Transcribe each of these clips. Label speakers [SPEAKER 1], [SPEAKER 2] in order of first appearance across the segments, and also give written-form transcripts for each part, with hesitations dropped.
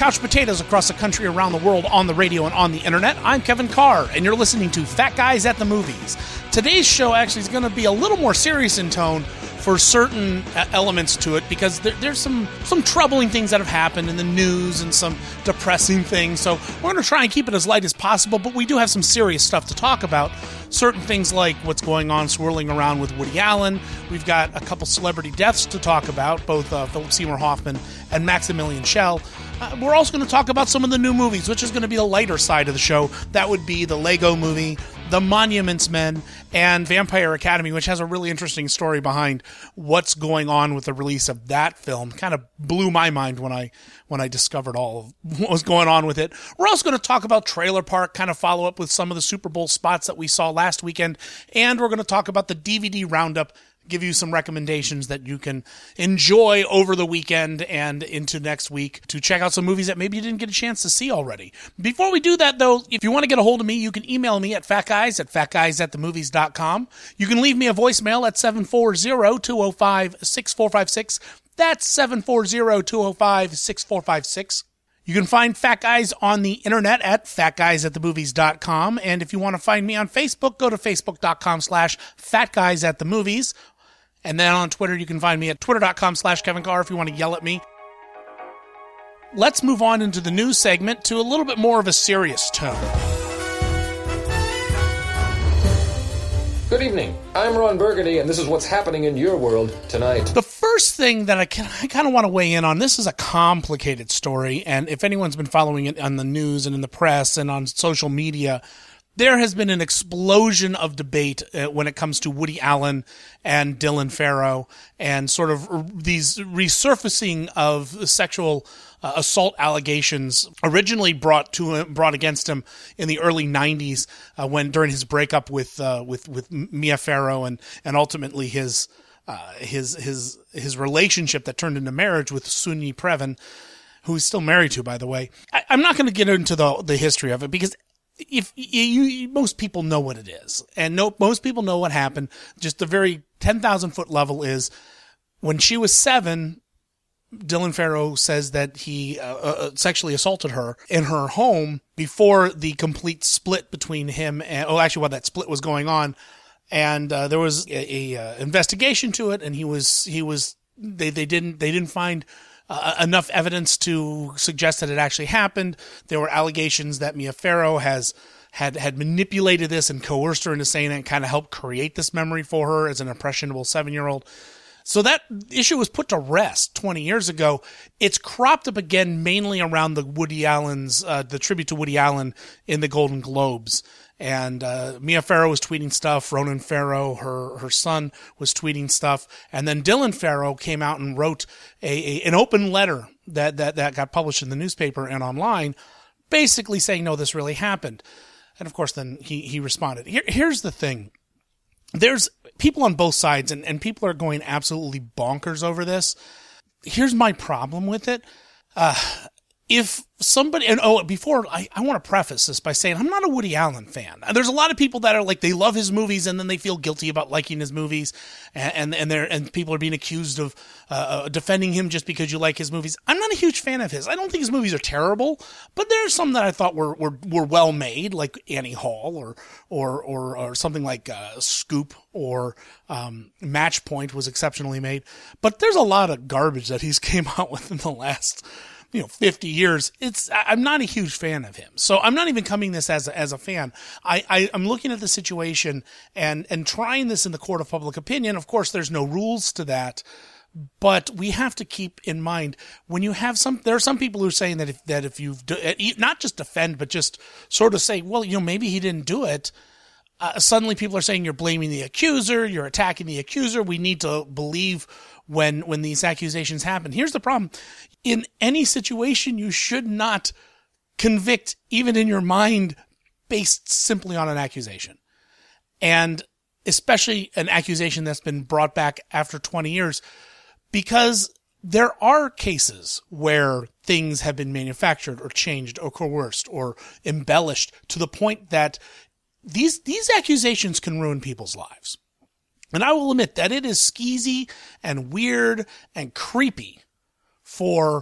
[SPEAKER 1] couch potatoes across the country, around the world, on the radio and on the internet. I'm Kevin Carr, and you're listening to Fat Guys at the Movies. Today's show actually is going to be a little more serious in tone for certain elements to it, because there's some troubling things that have happened in the news and some depressing things. So we're going to try and keep it as light as possible, but we do have some serious stuff to talk about. Certain things like what's going on swirling around with Woody Allen. We've got a couple celebrity deaths to talk about, both Philip Seymour Hoffman and Maximilian Schell. We're also going to talk about some of the new movies, which is going to be the lighter side of the show. That would be the Lego Movie, The Monuments Men, and Vampire Academy, which has a really interesting story behind what's going on with the release of that film. Kind of blew my mind when I discovered all of what was going on with it. We're also going to talk about Trailer Park, kind of follow up with some of the Super Bowl spots that we saw last weekend, and we're going to talk about the DVD roundup, give you some recommendations that you can enjoy over the weekend and into next week to check out some movies that maybe you didn't get a chance to see already. Before we do that, though, if you want to get a hold of me, you can email me at fatguys@fatguysatthemovies.com. You can leave me a voicemail at 740-205-6456. That's 740-205-6456. You can find Fat Guys on the internet at fatguysatthemovies.com. And if you want to find me on Facebook, go to facebook.com/fatguysatthemovies. And then on Twitter, you can find me at twitter.com/Kevin Carr if you want to yell at me. Let's move on into the news segment to a little bit more of a serious tone.
[SPEAKER 2] Good evening. I'm Ron Burgundy, and this is what's happening in your world tonight.
[SPEAKER 1] The first thing that I kind of want to weigh in on, this is a complicated story, and if anyone's been following it on the news and in the press and on social media, there has been an explosion of debate when it comes to Woody Allen and Dylan Farrow, and sort of these resurfacing of sexual assault allegations originally brought against him in the early 90s when during his breakup with Mia Farrow and ultimately his relationship that turned into marriage with Soon-Yi Previn, who he's still married to, by the way. I'm not going to get into the history of it, because if most people know what it is, and most people know what happened. Just the very 10,000 foot level is when she was 7, Dylan Farrow says that he sexually assaulted her in her home before the complete split between him and, actually while that split was going on. And there was a investigation to it, and they didn't find enough evidence to suggest that it actually happened. There were allegations that Mia Farrow had manipulated this and coerced her into saying it, and kind of helped create this memory for her as an impressionable 7-year-old. So that issue was put to rest 20 years ago. It's cropped up again mainly around the the tribute to Woody Allen in the Golden Globes. And Mia Farrow was tweeting stuff. Ronan Farrow, her son, was tweeting stuff. And then Dylan Farrow came out and wrote an open letter that got published in the newspaper and online, basically saying, no, this really happened. And of course, then he responded. Here's the thing. There's people on both sides, and people are going absolutely bonkers over this. Here's my problem with it. If somebody, before I want to preface this by saying I'm not a Woody Allen fan. There's a lot of people that are like, they love his movies and then they feel guilty about liking his movies, and people are being accused of defending him just because you like his movies. I'm not a huge fan of his. I don't think his movies are terrible, but there are some that I thought were well made, like Annie Hall or something like Scoop or Match Point was exceptionally made. But there's a lot of garbage that he's came out with in the last 50 years. I'm not a huge fan of him. So I'm not even coming this as a fan. I'm looking at the situation and trying this in the court of public opinion. Of course, there's no rules to that, but we have to keep in mind when you have there are some people who are saying that if you've not just defend, but just sort of say, well, maybe he didn't do it. Suddenly people are saying you're blaming the accuser, you're attacking the accuser. We need to believe when these accusations happen. Here's the problem. In any situation, you should not convict, even in your mind, based simply on an accusation. And especially an accusation that's been brought back after 20 years, because there are cases where things have been manufactured or changed or coerced or embellished to the point that these accusations can ruin people's lives. And I will admit that it is skeezy and weird and creepy for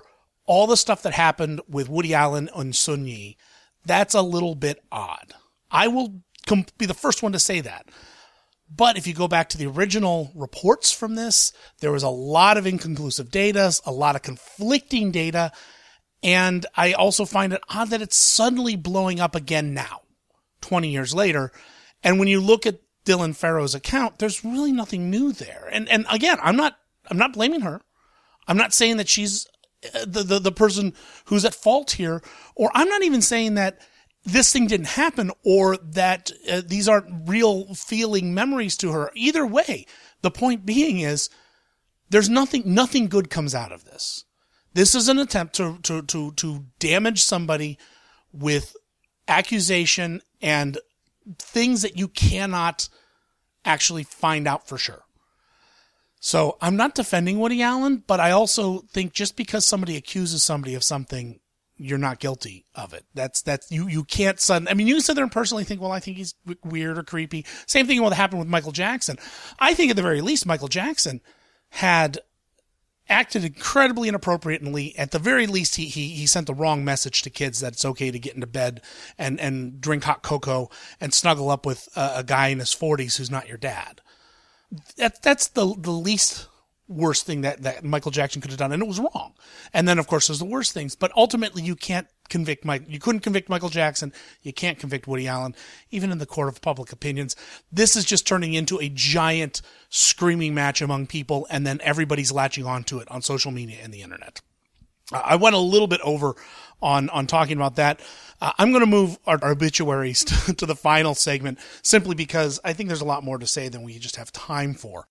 [SPEAKER 1] all the stuff that happened with Woody Allen and Sun Yi, that's a little bit odd. I will be the first one to say that. But if you go back to the original reports from this, there was a lot of inconclusive data, a lot of conflicting data, and I also find it odd that it's suddenly blowing up again now, 20 years later. And when you look at Dylan Farrow's account, there's really nothing new there. And again, I'm not blaming her. I'm not saying that she's the person who's at fault here, or I'm not even saying that this thing didn't happen or that these aren't real feeling memories to her. Either way, the point being is there's nothing good comes out of this. This is an attempt to damage somebody with accusation and things that you cannot actually find out for sure. So I'm not defending Woody Allen, but I also think just because somebody accuses somebody of something, you're not guilty of it. That's you can't suddenly, I mean, you can sit there and personally think, well, I think he's weird or creepy. Same thing will happen with Michael Jackson. I think at the very least, Michael Jackson had acted incredibly inappropriately. At the very least, he sent the wrong message to kids that it's okay to get into bed and drink hot cocoa and snuggle up with a guy in his 40s who's not your dad. That's the least worst thing that Michael Jackson could have done, and it was wrong. And then, of course, there's the worst things. But ultimately, you couldn't convict Michael Jackson. You can't convict Woody Allen, even in the court of public opinions. This is just turning into a giant screaming match among people, and then everybody's latching onto it on social media and the internet. I went a little bit over on talking about that. I'm going to move our obituaries to the final segment, simply because I think there's a lot more to say than we just have time for.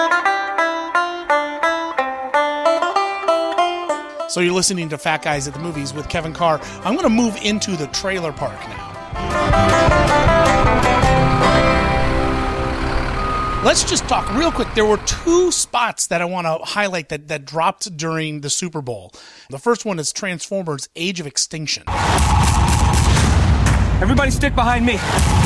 [SPEAKER 1] So you're listening to Fat Guys at the Movies with Kevin Carr. I'm going to move into the trailer park now. Let's just talk real quick. There were two spots that I want to highlight that dropped during the Super Bowl. The first one is Transformers: Age of Extinction.
[SPEAKER 3] Everybody stick behind me.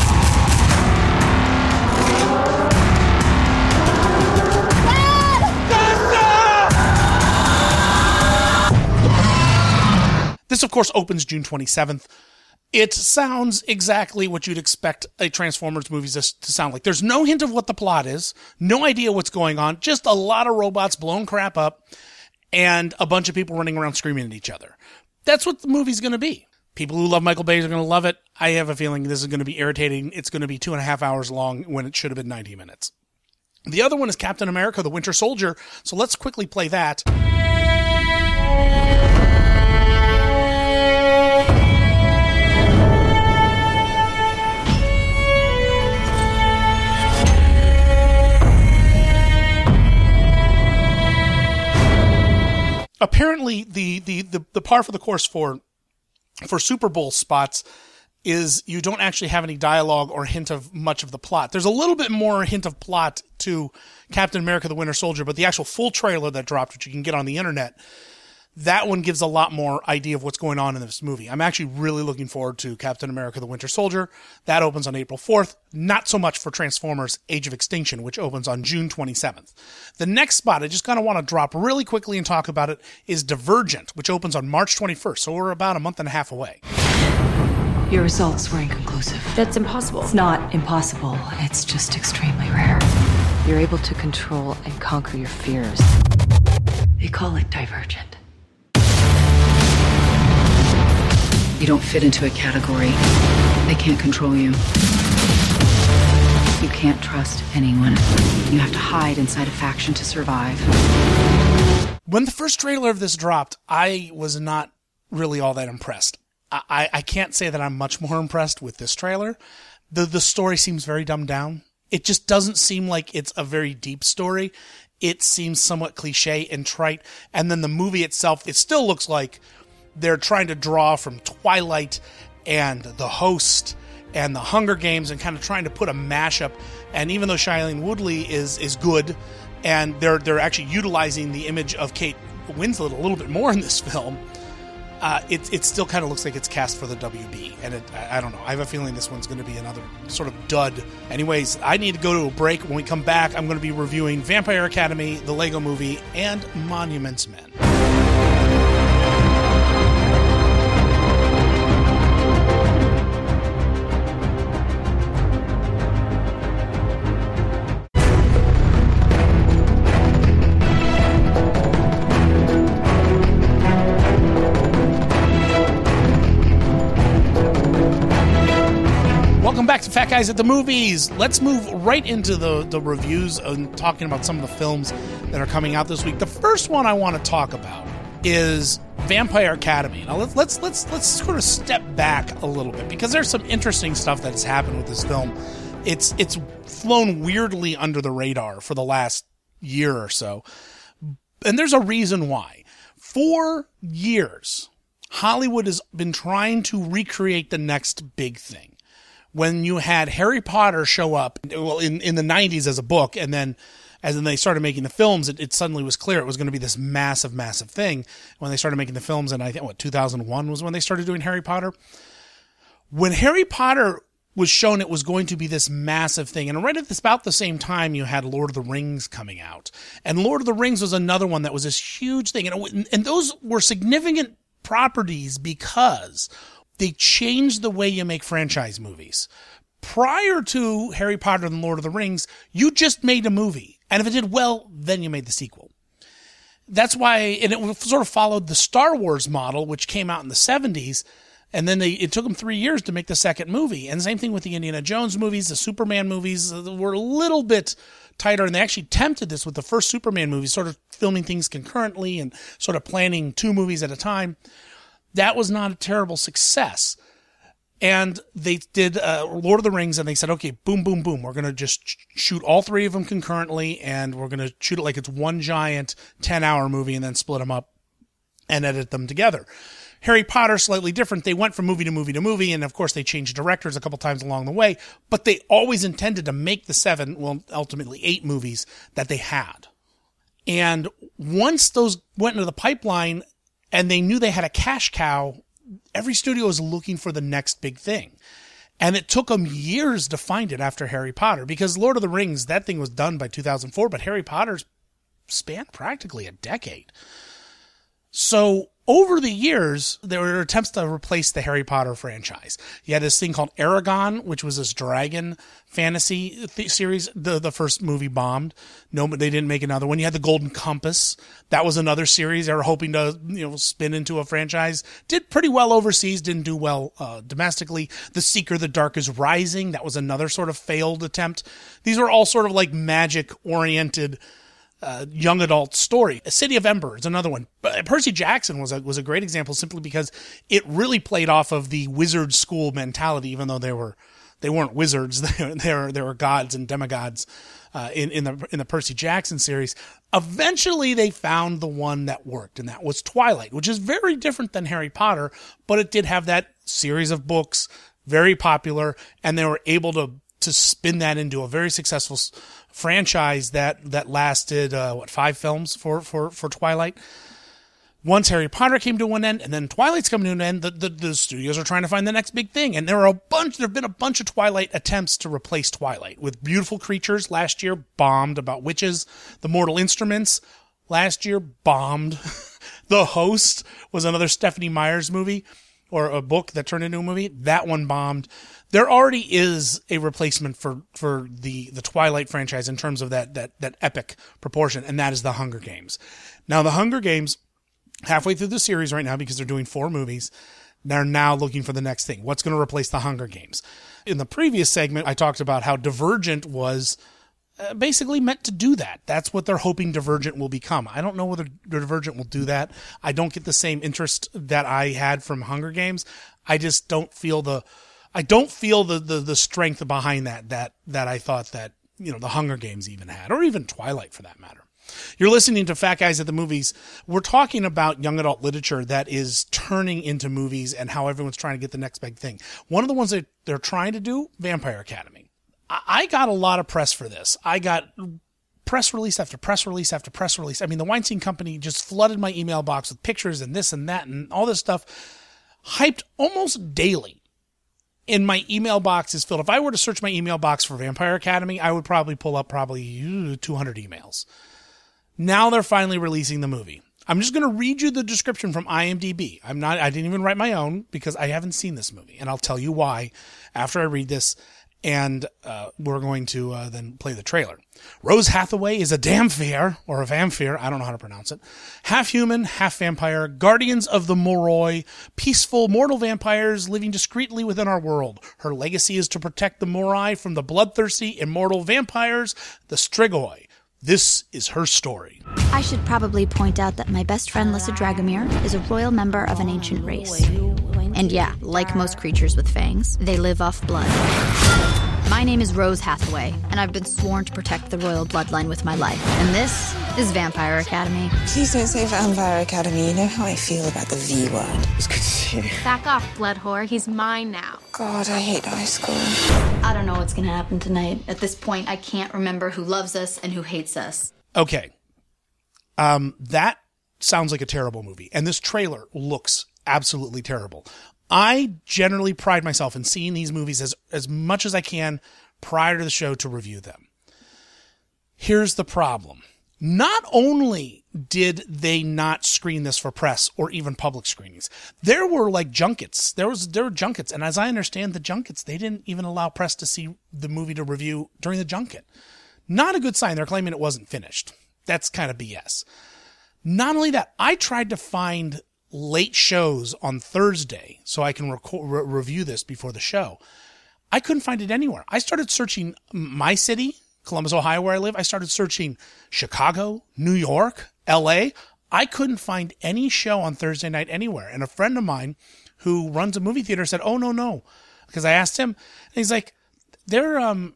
[SPEAKER 1] This, of course, opens June 27th. It sounds exactly what you'd expect a Transformers movie to sound like. There's no hint of what the plot is, no idea what's going on, just a lot of robots blowing crap up, and a bunch of people running around screaming at each other. That's what the movie's going to be. People who love Michael Bay are going to love it. I have a feeling this is going to be irritating. It's going to be 2.5 hours long when it should have been 90 minutes. The other one is Captain America: The Winter Soldier, so let's quickly play that. Apparently, the par for the course for Super Bowl spots is you don't actually have any dialogue or hint of much of the plot. There's a little bit more hint of plot to Captain America: The Winter Soldier, but the actual full trailer that dropped, which you can get on the internet, that one gives a lot more idea of what's going on in this movie. I'm actually really looking forward to Captain America: The Winter Soldier. That opens on April 4th. Not so much for Transformers: Age of Extinction, which opens on June 27th. The next spot I just kind of want to drop really quickly and talk about it is Divergent, which opens on March 21st. So we're about a month and a half away.
[SPEAKER 4] Your results were inconclusive.
[SPEAKER 5] That's impossible.
[SPEAKER 4] It's not impossible. It's just extremely rare. You're able to control and conquer your fears. They call it Divergent. You don't fit into a category. They can't control you. You can't trust anyone. You have to hide inside a faction to survive.
[SPEAKER 1] When the first trailer of this dropped, I was not really all that impressed. I can't say that I'm much more impressed with this trailer. The story seems very dumbed down. It just doesn't seem like it's a very deep story. It seems somewhat cliche and trite. And then the movie itself, it still looks like they're trying to draw from Twilight and The Host and The Hunger Games and kind of trying to put a mashup. And even though Shailene Woodley is good, and they're actually utilizing the image of Kate Winslet a little bit more in this film, it still kind of looks like it's cast for the WB. And I don't know. I have a feeling this one's going to be another sort of dud. Anyways, I need to go to a break. When we come back, I'm going to be reviewing Vampire Academy, the Lego Movie, and Monuments Men. Fat Guys at the Movies. Let's move right into the reviews and talking about some of the films that are coming out this week. The first one I want to talk about is Vampire Academy. Now let's sort of step back a little bit, because there's some interesting stuff that has happened with this film. It's flown weirdly under the radar for the last year or so, and there's a reason why. For years, Hollywood has been trying to recreate the next big thing. When you had Harry Potter show up, well, in the 90s as a book, and then as they started making the films, it suddenly was clear it was going to be this massive, massive thing. When they started making the films, and I think, 2001 was when they started doing Harry Potter. When Harry Potter was shown it was going to be this massive thing, and right at about the same time, you had Lord of the Rings coming out. And Lord of the Rings was another one that was this huge thing. And those were significant properties because they changed the way you make franchise movies. Prior to Harry Potter and Lord of the Rings, you just made a movie. And if it did well, then you made the sequel. That's why, and it sort of followed the Star Wars model, which came out in the 70s. And then it took them 3 years to make the second movie. And same thing with the Indiana Jones movies, the Superman movies were a little bit tighter. And they actually attempted this with the first Superman movie, sort of filming things concurrently and sort of planning 2 movies at a time. That was not a terrible success. And they did Lord of the Rings, and they said, okay, boom, boom, boom. We're going to just shoot all 3 of them concurrently, and we're going to shoot it like it's one giant 10-hour movie and then split them up and edit them together. Harry Potter, slightly different. They went from movie to movie to movie, and of course they changed directors a couple times along the way, but they always intended to make the 7, well, ultimately 8 movies that they had. And once those went into the pipeline, and they knew they had a cash cow, every studio was looking for the next big thing. And it took them years to find it after Harry Potter, because Lord of the Rings, that thing was done by 2004, but Harry Potter's spanned practically a decade. So over the years, there were attempts to replace the Harry Potter franchise. You had this thing called Eragon, which was this dragon fantasy series. The first movie bombed. No, they didn't make another one. You had the Golden Compass. That was another series they were hoping to, spin into a franchise. Did pretty well overseas, didn't do well domestically. The Seeker, The Dark is Rising. That was another sort of failed attempt. These were all sort of like magic-oriented young adult story. A City of Ember is another one. Percy Jackson was a great example, simply because it really played off of the wizard school mentality, even though they weren't wizards. They were gods and demigods in the Percy Jackson series. Eventually, they found the one that worked, and that was Twilight, which is very different than Harry Potter, but it did have that series of books, very popular, and they were able to spin that into a very successful franchise that lasted 5 films for Twilight. Once Harry Potter came to an end, and then Twilight's coming to an end, the studios are trying to find the next big thing. And there have been a bunch of Twilight attempts to replace Twilight, with Beautiful Creatures last year bombed, about witches. The Mortal Instruments last year bombed. The Host was another Stephenie Meyer's movie, or a book that turned into a movie. That one bombed. There already is a replacement for the Twilight franchise in terms of that epic proportion, and that is The Hunger Games. Now, The Hunger Games, halfway through the series right now, because they're doing 4 movies, they're now looking for the next thing. What's going to replace The Hunger Games? In the previous segment, I talked about how Divergent was basically meant to do that. That's what they're hoping Divergent will become. I don't know whether Divergent will do that. I don't get the same interest that I had from Hunger Games. I just don't feel the strength behind that I thought that, the Hunger Games even had, or even Twilight for that matter. You're listening to Fat Guys at the Movies. We're talking about young adult literature that is turning into movies and how everyone's trying to get the next big thing. One of the ones that they're trying to do, Vampire Academy. I got a lot of press for this. I got press release after press release after press release. I mean, the Weinstein Company just flooded my email box with pictures and this and that and all this stuff, hyped almost daily. In my email box is filled. If I were to search my email box for Vampire Academy, I would probably pull up 200 emails. Now they're finally releasing the movie. I'm just going to read you the description from IMDb. I didn't even write my own because I haven't seen this movie, and I'll tell you why after I read this. And we're going to then play the trailer. Rose Hathaway is a Dhampir, or a vampire, I don't know how to pronounce it. Half human, half vampire, guardians of the Moroi, peaceful mortal vampires living discreetly within our world. Her legacy is to protect the Moroi from the bloodthirsty, immortal vampires, the Strigoi. This is her story.
[SPEAKER 3] I should probably point out that my best friend, Lyssa Dragomir, is a royal member of an ancient race. And yeah, like most creatures with fangs, they live off blood. My name is Rose Hathaway, and I've been sworn to protect the royal bloodline with my life. And this is Vampire Academy.
[SPEAKER 5] Please don't say Vampire Academy. You know how I feel about the V word. It's good to see you.
[SPEAKER 6] Back off, blood whore. He's mine now.
[SPEAKER 5] God, I hate high school.
[SPEAKER 3] I don't know what's gonna happen tonight. At this point, I can't remember who loves us and who hates us.
[SPEAKER 1] Okay. That sounds like a terrible movie. And this trailer looks absolutely terrible. I generally pride myself in seeing these movies as much as I can prior to the show to review them. Here's the problem. Not only did they not screen this for press or even public screenings, there were like junkets. There were junkets. And as I understand the junkets, they didn't even allow press to see the movie to review during the junket. Not a good sign. They're claiming it wasn't finished. That's kind of BS. Not only that, I tried to find late shows on Thursday so I can review this before the show. I couldn't find it anywhere. I started searching my city, Columbus, Ohio, where I live. I started searching Chicago, New York, LA. I couldn't find any show on Thursday night anywhere. And a friend of mine who runs a movie theater said, "Oh, no." Because I asked him, and he's like, they're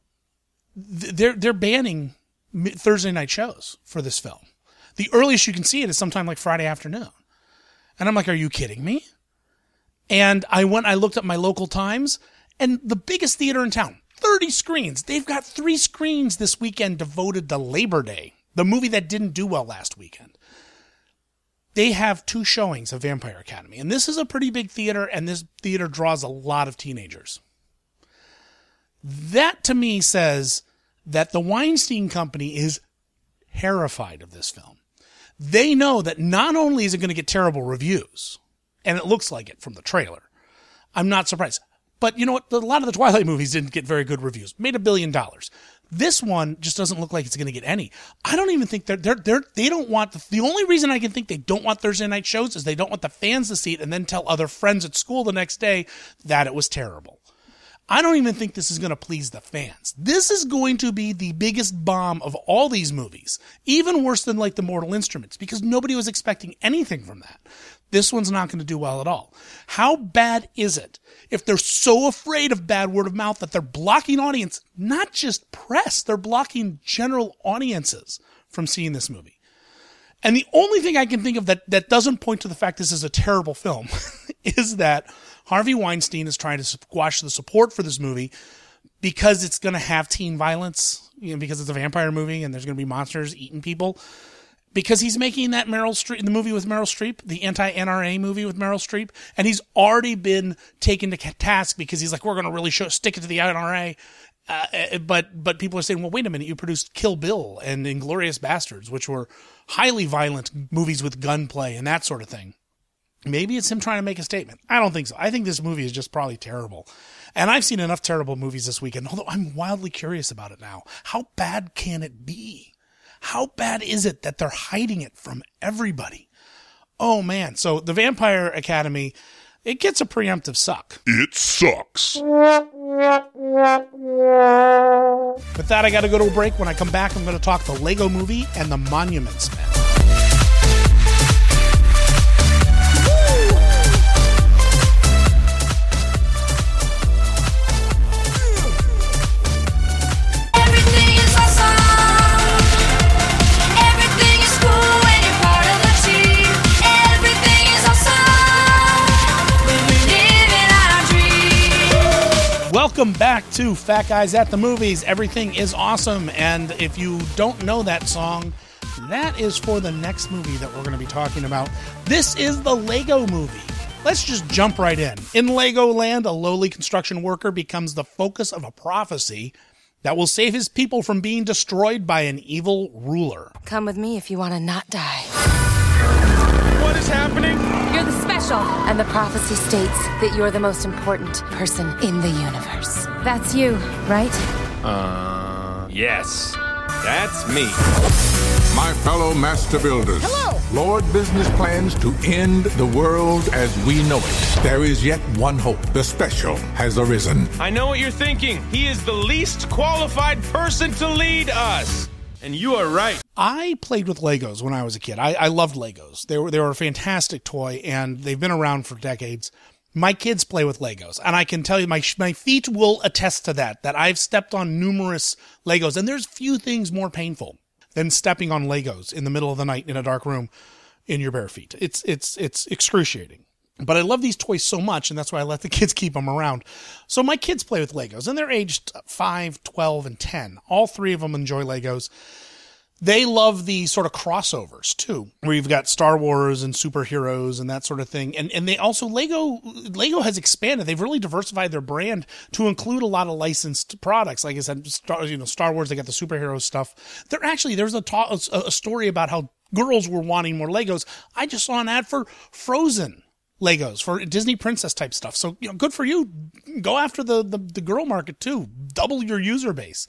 [SPEAKER 1] banning Thursday night shows for this film. The earliest you can see it is sometime like Friday afternoon. And I'm like, are you kidding me? And I looked up my local times, and the biggest theater in town, 30 screens. They've got 3 screens this weekend devoted to Labor Day, the movie that didn't do well last weekend. They have 2 showings of Vampire Academy. And this is a pretty big theater, and this theater draws a lot of teenagers. That, to me, says that the Weinstein Company is terrified of this film. They know that not only is it going to get terrible reviews, and it looks like it from the trailer. I'm not surprised. But you know what? A lot of the Twilight movies didn't get very good reviews. Made $1 billion. This one just doesn't look like it's going to get any. I don't even think they don't want, the only reason I can think they don't want Thursday night shows is they don't want the fans to see it and then tell other friends at school the next day that it was terrible. I don't even think this is going to please the fans. This is going to be the biggest bomb of all these movies, even worse than like The Mortal Instruments, because nobody was expecting anything from that. This one's not going to do well at all. How bad is it if they're so afraid of bad word of mouth that they're blocking audience, not just press, they're blocking general audiences from seeing this movie? And the only thing I can think of that doesn't point to the fact this is a terrible film is that Harvey Weinstein is trying to squash the support for this movie because it's going to have teen violence, because it's a vampire movie and there's going to be monsters eating people. Because he's making that the movie with Meryl Streep, the anti-NRA movie with Meryl Streep, and he's already been taken to task because he's like, we're going to really stick it to the NRA. But people are saying, well, wait a minute, you produced Kill Bill and Inglourious Bastards, which were highly violent movies with gunplay and that sort of thing. Maybe it's him trying to make a statement. I don't think so. I think this movie is just probably terrible. And I've seen enough terrible movies this weekend, although I'm wildly curious about it now. How bad can it be? How bad is it that they're hiding it from everybody? Oh, man. So the Vampire Academy, it gets a preemptive suck.
[SPEAKER 7] It sucks.
[SPEAKER 1] With that, I got to go to a break. When I come back, I'm going to talk the Lego Movie and the Monuments Men. Welcome back to Fat Guys at the Movies. Everything is awesome. And if you don't know that song, that is for the next movie that we're going to be talking about. This is the Lego Movie. Let's just jump right in. In Legoland, a lowly construction worker becomes the focus of a prophecy that will save his people from being destroyed by an evil ruler.
[SPEAKER 8] Come with me if you want to not die.
[SPEAKER 7] What is happening?
[SPEAKER 8] You're the special. And the prophecy states that you're the most important person in the universe. That's you, right?
[SPEAKER 7] Yes. That's me.
[SPEAKER 9] My fellow master builders.
[SPEAKER 8] Hello!
[SPEAKER 9] Lord Business plans to end the world as we know it. There is yet one hope. The special has arisen.
[SPEAKER 7] I know what you're thinking. He is the least qualified person to lead us. And you are right.
[SPEAKER 1] I played with Legos when I was a kid. I loved Legos. They were a fantastic toy, and they've been around for decades. My kids play with Legos, and I can tell you my feet will attest to that I've stepped on numerous Legos, and there's few things more painful than stepping on Legos in the middle of the night in a dark room in your bare feet. It's excruciating. But I love these toys so much, and that's why I let the kids keep them around. So my kids play with Legos, and they're aged 5, 12, and 10. All three of them enjoy Legos. They love the sort of crossovers, too, where you've got Star Wars and superheroes and that sort of thing. And they also, Lego has expanded. They've really diversified their brand to include a lot of licensed products. Like I said, Star Wars, they got the superhero stuff. There's a story about how girls were wanting more Legos. I just saw an ad for Frozen Legos, for Disney princess type stuff. So, good for you. Go after the girl market, too. Double your user base.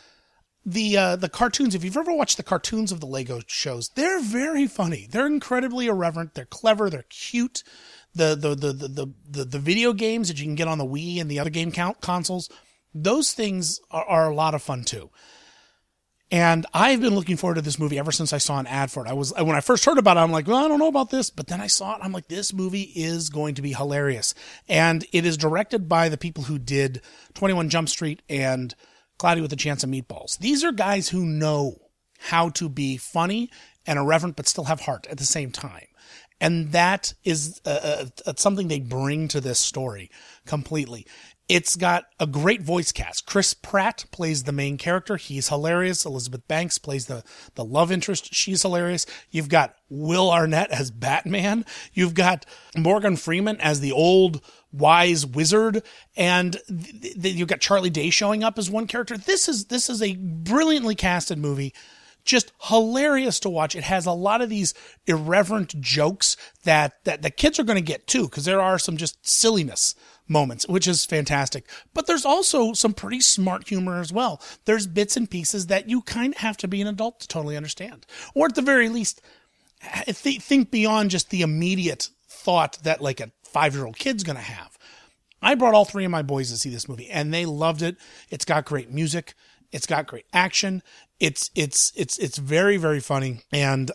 [SPEAKER 1] The cartoons, if you've ever watched the cartoons of the Lego shows, they're very funny. They're incredibly irreverent. They're clever. They're cute. The video games that you can get on the Wii and the other game consoles, those things are a lot of fun too. And I've been looking forward to this movie ever since I saw an ad for it. When I first heard about it, I'm like, well, I don't know about this. But then I saw it. I'm like, this movie is going to be hilarious. And it is directed by the people who did 21 Jump Street and Cloudy with a Chance of Meatballs. These are guys who know how to be funny and irreverent, but still have heart at the same time. And that is something they bring to this story completely. It's got a great voice cast. Chris Pratt plays the main character. He's hilarious. Elizabeth Banks plays the love interest. She's hilarious. You've got Will Arnett as Batman. You've got Morgan Freeman as the old wise wizard. And you've got Charlie Day showing up as one character. This is a brilliantly casted movie. Just hilarious to watch. It has a lot of these irreverent jokes that the kids are going to get too, because there are some just silliness moments, which is fantastic. But there's also some pretty smart humor as well. There's bits and pieces that you kind of have to be an adult to totally understand. Or at the very least, think beyond just the immediate thought that like a 5-year-old kid's going to have. I brought all three of my boys to see this movie, and they loved it. It's got great music. It's got great action. It's very, very funny. And,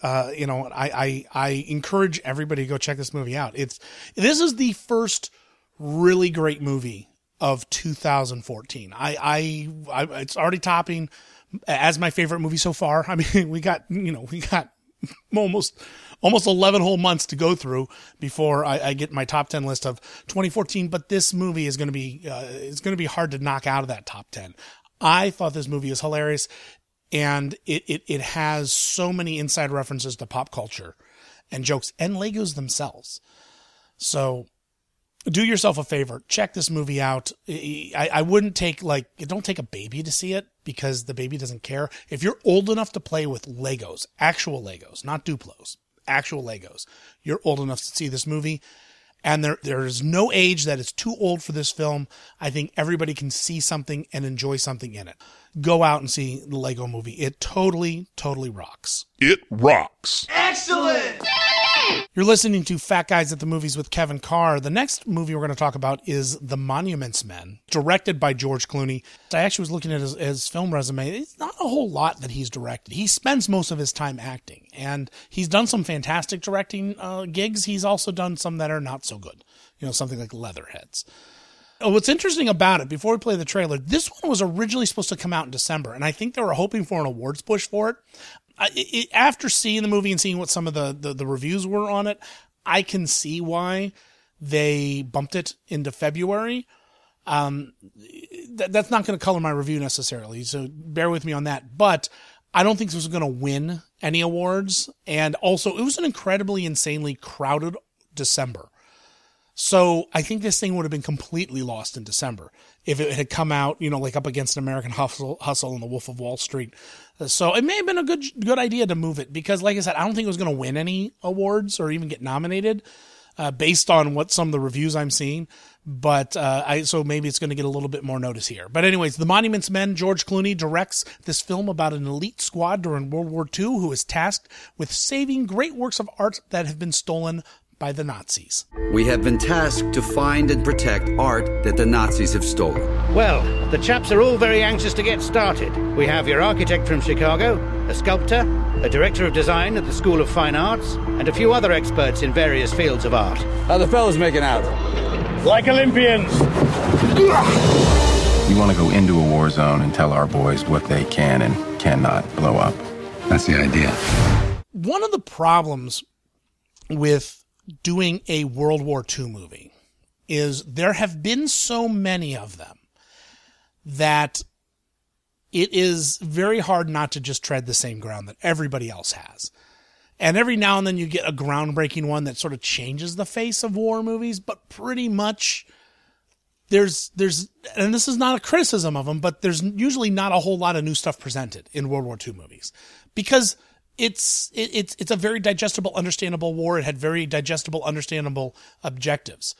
[SPEAKER 1] I encourage everybody to go check this movie out. This is the first really great movie of 2014. It's already topping as my favorite movie so far. I mean, we got almost 11 whole months to go through before I get my top 10 list of 2014. But this movie is going to be hard to knock out of that top 10. I thought this movie is hilarious, and it has so many inside references to pop culture and jokes and Legos themselves. So do yourself a favor. Check this movie out. I wouldn't don't take a baby to see it because the baby doesn't care. If you're old enough to play with Legos, actual Legos, not Duplos, actual Legos, you're old enough to see this movie. And there is no age that is too old for this film. I think everybody can see something and enjoy something in it. Go out and see the Lego Movie. It totally, totally rocks.
[SPEAKER 7] It rocks.
[SPEAKER 1] Excellent! You're listening to Fat Guys at the Movies with Kevin Carr. The next movie we're going to talk about is The Monuments Men, directed by George Clooney. I actually was looking at his film resume. It's not a whole lot that he's directed. He spends most of his time acting, and he's done some fantastic directing gigs. He's also done some that are not so good, something like Leatherheads. What's interesting about it, before we play the trailer, this one was originally supposed to come out in December, and I think they were hoping for an awards push for it. After seeing the movie and seeing what some of the reviews were on it, I can see why they bumped it into February. That's not going to color my review necessarily, so bear with me on that. But I don't think this was going to win any awards. And also, it was an incredibly, insanely crowded December. So I think this thing would have been completely lost in December if it had come out, up against American Hustle and The Wolf of Wall Street. So it may have been a good idea to move it because, like I said, I don't think it was going to win any awards or even get nominated. based on what some of the reviews I'm seeing. But so maybe it's going to get a little bit more notice here. But anyways, The Monuments Men, George Clooney directs this film about an elite squad during World War II who is tasked with saving great works of art that have been stolen by the Nazis.
[SPEAKER 10] We have been tasked to find and protect art that the Nazis have stolen.
[SPEAKER 11] Well, the chaps are all very anxious to get started. We have your architect from Chicago, a sculptor, a director of design at the School of Fine Arts, and a few other experts in various fields of art.
[SPEAKER 10] How the fellas making out?
[SPEAKER 11] Like Olympians.
[SPEAKER 12] We want to go into a war zone and tell our boys what they can and cannot blow up. That's the idea.
[SPEAKER 1] One of the problems with doing a World War II movie is there have been so many of them that it is very hard not to just tread the same ground that everybody else has. And every now and then you get a groundbreaking one that sort of changes the face of war movies, but pretty much there's, and this is not a criticism of them, but there's usually not a whole lot of new stuff presented in World War II movies because it's a very digestible, understandable war. It had very digestible, understandable objectives.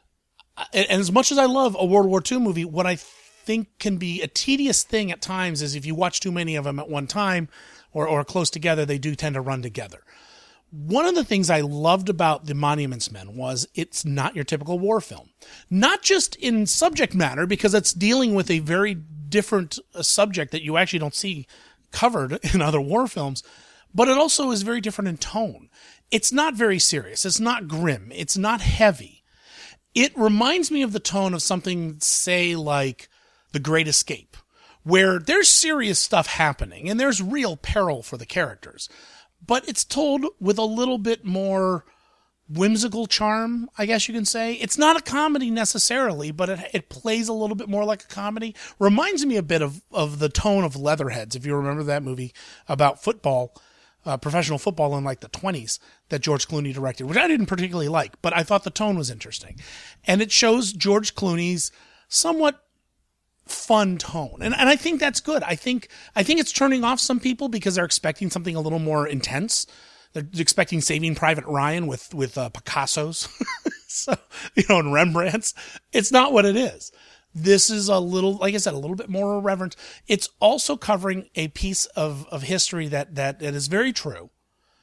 [SPEAKER 1] And as much as I love a World War II movie, what I think can be a tedious thing at times is if you watch too many of them at one time or close together, they do tend to run together. One of the things I loved about The Monuments Men was it's not your typical war film. Not just in subject matter, because it's dealing with a very different subject that you actually don't see covered in other war films, but it also is very different in tone. It's not very serious. It's not grim. It's not heavy. It reminds me of the tone of something, say, like The Great Escape, where there's serious stuff happening and there's real peril for the characters, but it's told with a little bit more whimsical charm, I guess you can say. It's not a comedy necessarily, but it plays a little bit more like a comedy. Reminds me a bit of the tone of Leatherheads, if you remember that movie about football, professional football in like the 1920s that George Clooney directed, which I didn't particularly like, but I thought the tone was interesting. And it shows George Clooney's somewhat fun tone. And I think that's good. I think it's turning off some people because they're expecting something a little more intense. They're expecting Saving Private Ryan with Picasso's, so, and Rembrandts. It's not what it is. This is a little, like I said, a little bit more irreverent. It's also covering a piece of history that is very true.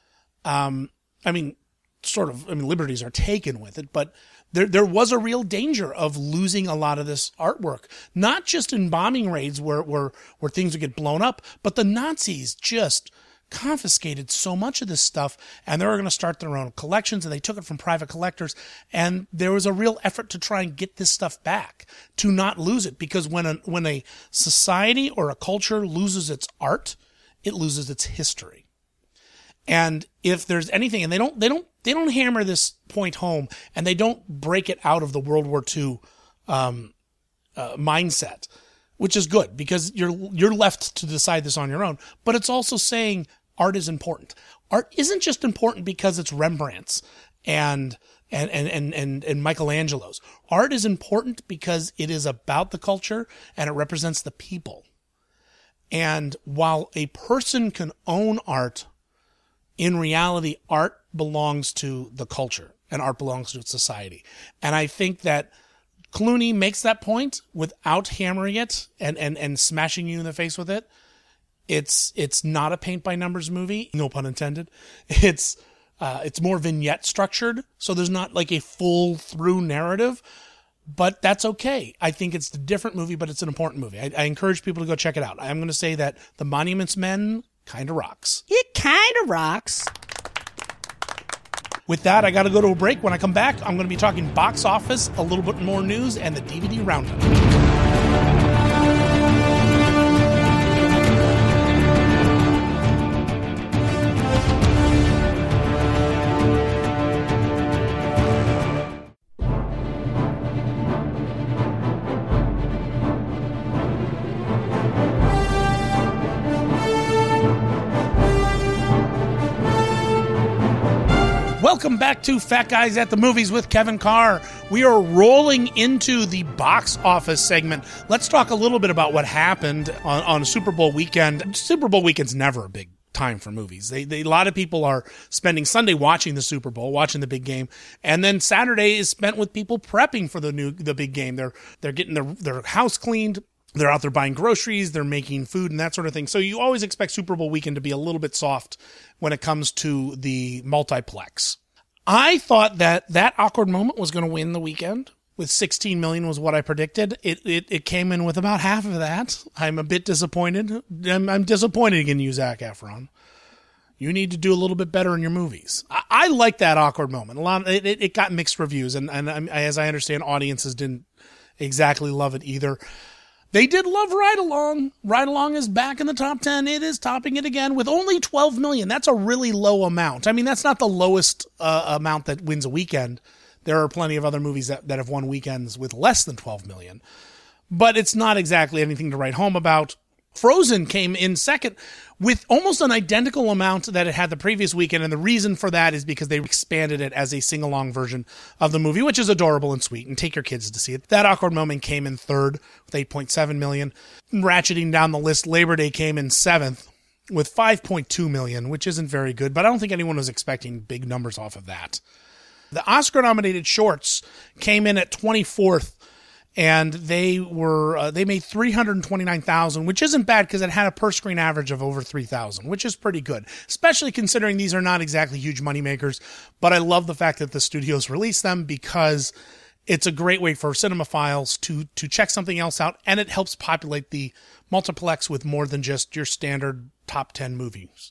[SPEAKER 1] Liberties are taken with it, but there was a real danger of losing a lot of this artwork, not just in bombing raids where things would get blown up, but the Nazis just confiscated so much of this stuff, and they were going to start their own collections, and they took it from private collectors, and there was a real effort to try and get this stuff back, to not lose it, because when a society or a culture loses its art, it loses its history. And if there's anything, and they don't hammer this point home, and they don't break it out of the World War II mindset, which is good because you're left to decide this on your own. But it's also saying art is important. Art isn't just important because it's Rembrandt's and Michelangelo's. Art is important because it is about the culture and it represents the people. And while a person can own art, in reality, art belongs to the culture and art belongs to society. And I think that Clooney makes that point without hammering it and smashing you in the face with it. It's not a paint by numbers movie, no pun intended. It's more vignette structured, so there's not like a full through narrative, but that's okay. I think it's a different movie, but it's an important movie. I encourage people to go check it out. I'm going to say that The Monuments Men kind of rocks.
[SPEAKER 13] It kind of rocks.
[SPEAKER 1] With that, I got to go to a break. When I come back, I'm going to be talking box office, a little bit more news, and the DVD roundup. Welcome back to Fat Guys at the Movies with Kevin Carr. We are rolling into the box office segment. Let's talk a little bit about what happened on Super Bowl weekend. Super Bowl weekend's never a big time for movies. A lot of people are spending Sunday watching the Super Bowl, watching the big game, and then Saturday is spent with people prepping for the big game. They're getting their house cleaned. They're out there buying groceries. They're making food and that sort of thing. So you always expect Super Bowl weekend to be a little bit soft when it comes to the multiplex. I thought that Awkward Moment was going to win the weekend. With 16 million was what I predicted. It came in with about half of that. I'm a bit disappointed. I'm disappointed in you, Zac Efron. You need to do a little bit better in your movies. I like that Awkward Moment. It got mixed reviews, and as I understand, audiences didn't exactly love it either. They did love Ride Along. Ride Along is back in the top 10. It is topping it again with only 12 million. That's a really low amount. I mean, that's not the lowest amount that wins a weekend. There are plenty of other movies that have won weekends with less than 12 million. But it's not exactly anything to write home about. Frozen came in second with almost an identical amount that it had the previous weekend, and the reason for that is because they expanded it as a sing-along version of the movie, which is adorable and sweet, and take your kids to see it. That Awkward Moment came in third with 8.7 million. Ratcheting down the list, Labor Day came in seventh with 5.2 million, which isn't very good, but I don't think anyone was expecting big numbers off of that. The Oscar-nominated shorts came in at 24th, and they made $329,000, which isn't bad because it had a per-screen average of over $3,000, which is pretty good, especially considering these are not exactly huge moneymakers. But I love the fact that the studios release them because it's a great way for cinemaphiles to check something else out, and it helps populate the multiplex with more than just your standard top 10 movies.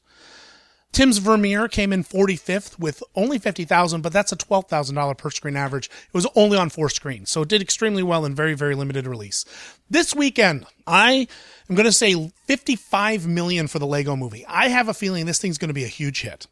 [SPEAKER 1] Tim's Vermeer came in 45th with only $50,000, but that's a $12,000 per screen average. It was only on 4 screens, so it did extremely well in very, very limited release. This weekend, I am going to say $55 million for the Lego Movie. I have a feeling this thing's going to be a huge hit.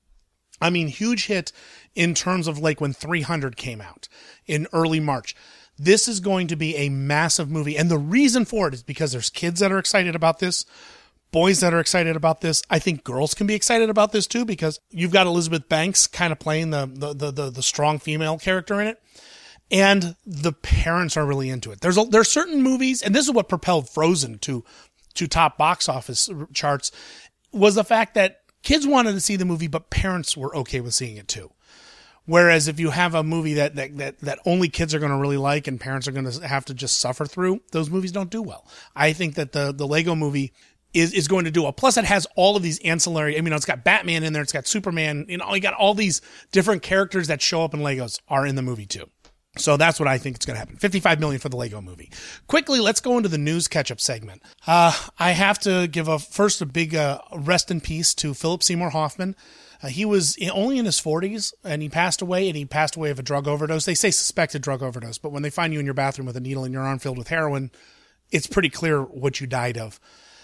[SPEAKER 1] I mean, huge hit in terms of like when 300 came out in early March. This is going to be a massive movie, and the reason for it is because there's kids that are excited about this. Boys that are excited about this. I think girls can be excited about this too because you've got Elizabeth Banks kind of playing the strong female character in it, and the parents are really into it. There's certain movies, and this is what propelled Frozen to top box office charts, was the fact that kids wanted to see the movie, but parents were okay with seeing it too. Whereas if you have a movie that only kids are going to really like and parents are going to have to just suffer through, those movies don't do well. I think that the Lego Movie is going to do well. Plus, it has all of these ancillary. I mean, it's got Batman in there. It's got Superman. You got all these different characters that show up in Legos are in the movie too. So that's what I think is going to happen. $55 million for the Lego Movie. Quickly, let's go into the news catch-up segment. I have to give a big rest in peace to Philip Seymour Hoffman. He was only in his 40s, and he passed away of a drug overdose. They say suspected drug overdose, but when they find you in your bathroom with a needle in your arm filled with heroin, it's pretty clear what you died of.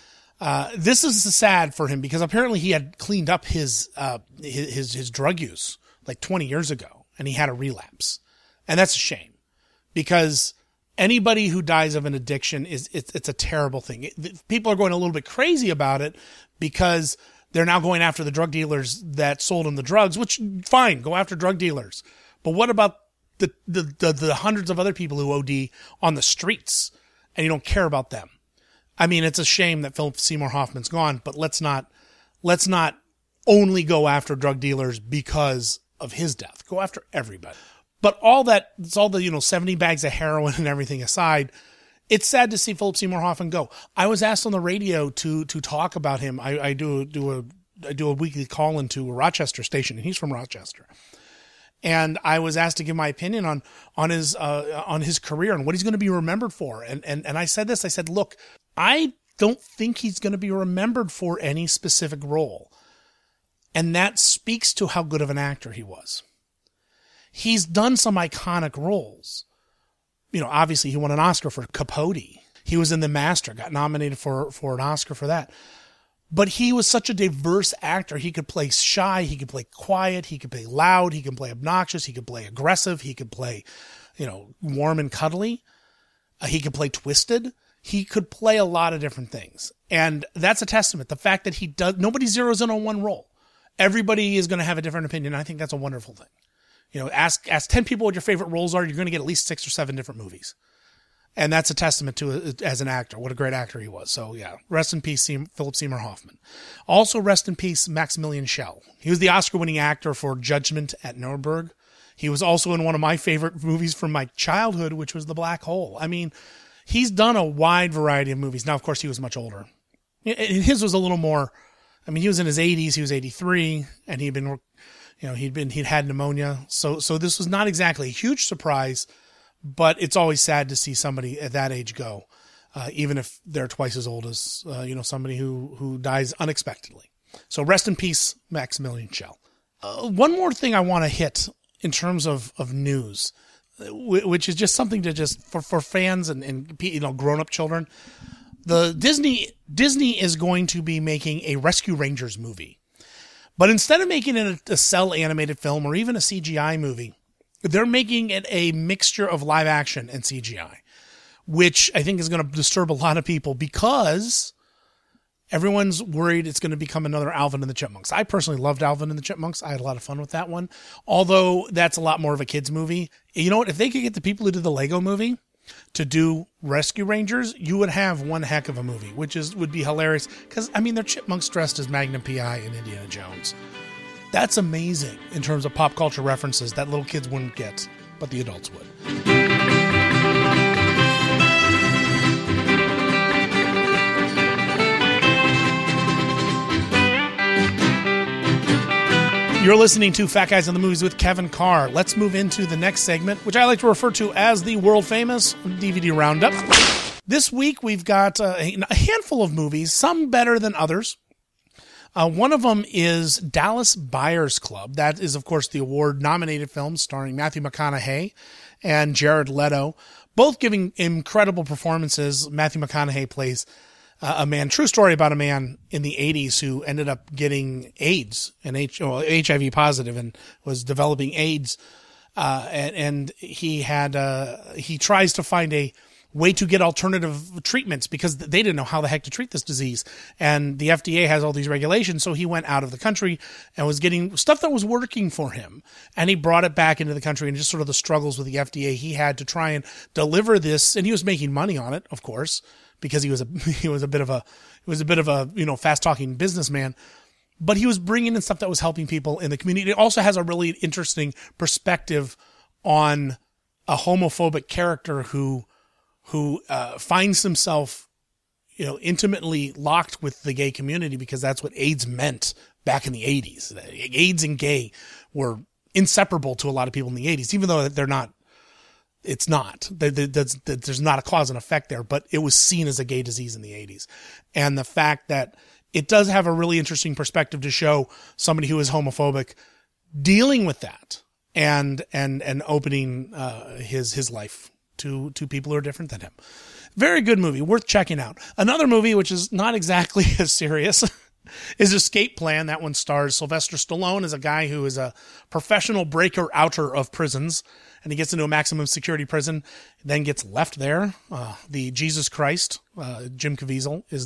[SPEAKER 1] This is sad for him because apparently he had cleaned up his drug use like 20 years ago, and he had a relapse. And that's a shame because anybody who dies of an addiction it's a terrible thing. People are going a little bit crazy about it because they're now going after the drug dealers that sold them the drugs, which fine, go after drug dealers. But what about the hundreds of other people who OD on the streets and you don't care about them? I mean, it's a shame that Philip Seymour Hoffman's gone, but let's not only go after drug dealers because of his death. Go after everybody. But all the 70 bags of heroin and everything aside, it's sad to see Philip Seymour Hoffman go. I was asked on the radio to talk about him. I do a weekly call into a Rochester station, and he's from Rochester. And I was asked to give my opinion on his career and what he's going to be remembered for. And I said this. I said, look, I don't think he's going to be remembered for any specific role. And that speaks to how good of an actor he was. He's done some iconic roles. Obviously he won an Oscar for Capote. He was in The Master, got nominated for an Oscar for that. But he was such a diverse actor. He could play shy. He could play quiet. He could play loud. He could play obnoxious. He could play aggressive. He could play, warm and cuddly. He could play twisted. He could play a lot of different things. And that's a testament. The fact that nobody zeroes in on one role. Everybody is going to have a different opinion. I think that's a wonderful thing. Ask 10 people what your favorite roles are. You're going to get at least 6 or 7 different movies. And that's a testament to it as an actor. What a great actor he was. So yeah, rest in peace, Philip Seymour Hoffman. Also rest in peace, Maximilian Schell. He was the Oscar-winning actor for Judgment at Nuremberg. He was also in one of my favorite movies from my childhood, which was The Black Hole. I mean, he's done a wide variety of movies. Now, of course, he was much older. His was a little more, I mean, he was in his 80s. He was 83, and he'd had pneumonia. So this was not exactly a huge surprise, but it's always sad to see somebody at that age go, even if they're twice as old as, somebody who dies unexpectedly. So rest in peace, Maximilian Schell. One more thing I want to hit in terms of news, which is just something to just for fans and grown-up children. The Disney is going to be making a Rescue Rangers movie. But instead of making it a cell animated film or even a CGI movie, they're making it a mixture of live action and CGI, which I think is going to disturb a lot of people because everyone's worried it's going to become another Alvin and the Chipmunks. I personally loved Alvin and the Chipmunks. I had a lot of fun with that one, although that's a lot more of a kid's movie. You know what? If they could get the people who did the Lego movie to do Rescue Rangers, you would have one heck of a movie, would be hilarious. Because, I mean, they're chipmunks dressed as Magnum P.I. and Indiana Jones. That's amazing in terms of pop culture references that little kids wouldn't get, but the adults would. You're listening to Fat Guys in the Movies with Kevin Carr. Let's move into the next segment, which I like to refer to as the world-famous DVD Roundup. This week, we've got a handful of movies, some better than others. One of them is Dallas Buyers Club. That is, of course, the award-nominated film starring Matthew McConaughey and Jared Leto, both giving incredible performances. Matthew McConaughey plays a man, true story about a man in the 80s who ended up getting AIDS and HIV positive and was developing AIDS. And he tries to find a way to get alternative treatments because they didn't know how the heck to treat this disease. And the FDA has all these regulations. So he went out of the country and was getting stuff that was working for him. And he brought it back into the country, and just sort of the struggles with the FDA he had to try and deliver this. And he was making money on it, of course, because he was a bit of a fast talking businessman, but he was bringing in stuff that was helping people in the community. It also has a really interesting perspective on a homophobic character who finds himself, intimately locked with the gay community because that's what AIDS meant back in the 80s. AIDS and gay were inseparable to a lot of people in the 80s, even though they're not. It's not. There's not a cause and effect there, but it was seen as a gay disease in the 80s. And the fact that it does have a really interesting perspective to show somebody who is homophobic dealing with that and opening his life to people who are different than him. Very good movie, worth checking out. Another movie, which is not exactly as serious, is Escape Plan. That one stars Sylvester Stallone as a guy who is a professional breaker-outer of prisons, and he gets into a maximum security prison, then gets left there. The Jesus Christ, Jim Caviezel, is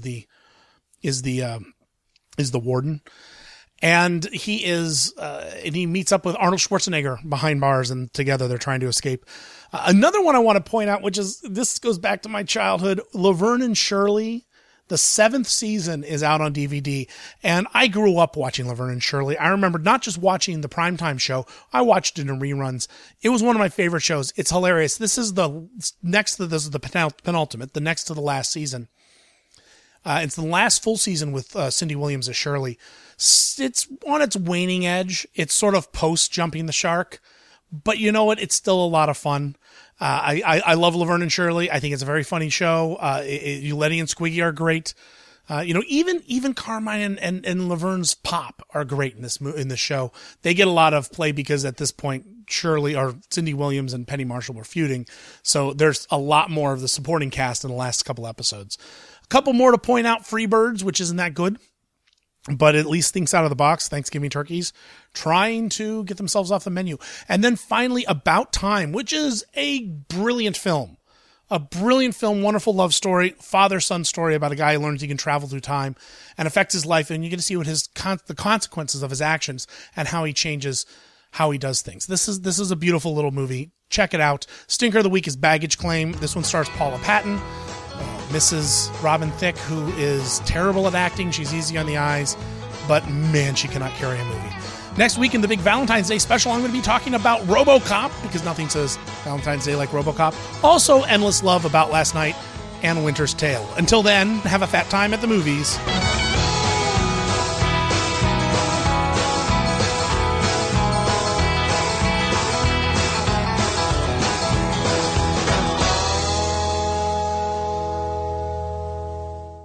[SPEAKER 1] the warden. And he meets up with Arnold Schwarzenegger behind bars, and together they're trying to escape. Another one I want to point out, this goes back to my childhood, Laverne and Shirley. The 7th season is out on DVD, and I grew up watching Laverne and Shirley. I remember not just watching the primetime show, I watched it in reruns. It was one of my favorite shows. It's hilarious. This is the penultimate, the next to the last season. It's the last full season with Cindy Williams as Shirley. It's on its waning edge. It's sort of post Jumping the Shark, but you know what? It's still a lot of fun. I love Laverne and Shirley. I think it's a very funny show. Letty and Squiggy are great. Even Carmine and Laverne's pop are great in this show. They get a lot of play because at this point, Cindy Williams and Penny Marshall were feuding. So there's a lot more of the supporting cast in the last couple episodes. A couple more to point out. Freebirds, which isn't that good, but at least thinks out of the box. Thanksgiving turkeys trying to get themselves off the menu. And then finally, About Time, which is a brilliant film. A brilliant film, wonderful love story, father-son story about a guy who learns he can travel through time and affects his life. And you get to see what the consequences of his actions and how he changes how he does things. This is a beautiful little movie. check it out. Stinker of the Week is Baggage Claim. This one stars Paula Patton, Mrs. Robin Thicke, who is terrible at acting. She's easy on the eyes, but man, she cannot carry a movie. Next week in the big Valentine's Day special, I'm going to be talking about RoboCop, because nothing says Valentine's Day like RoboCop. Also, Endless Love, About Last Night, and Winter's Tale. Until then, have a fat time at the movies.